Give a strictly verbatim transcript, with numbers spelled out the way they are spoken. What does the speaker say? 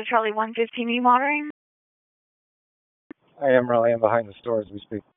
Charlie one fifteen, E monitoring. I am Raleigh. I'm behind the store as we speak.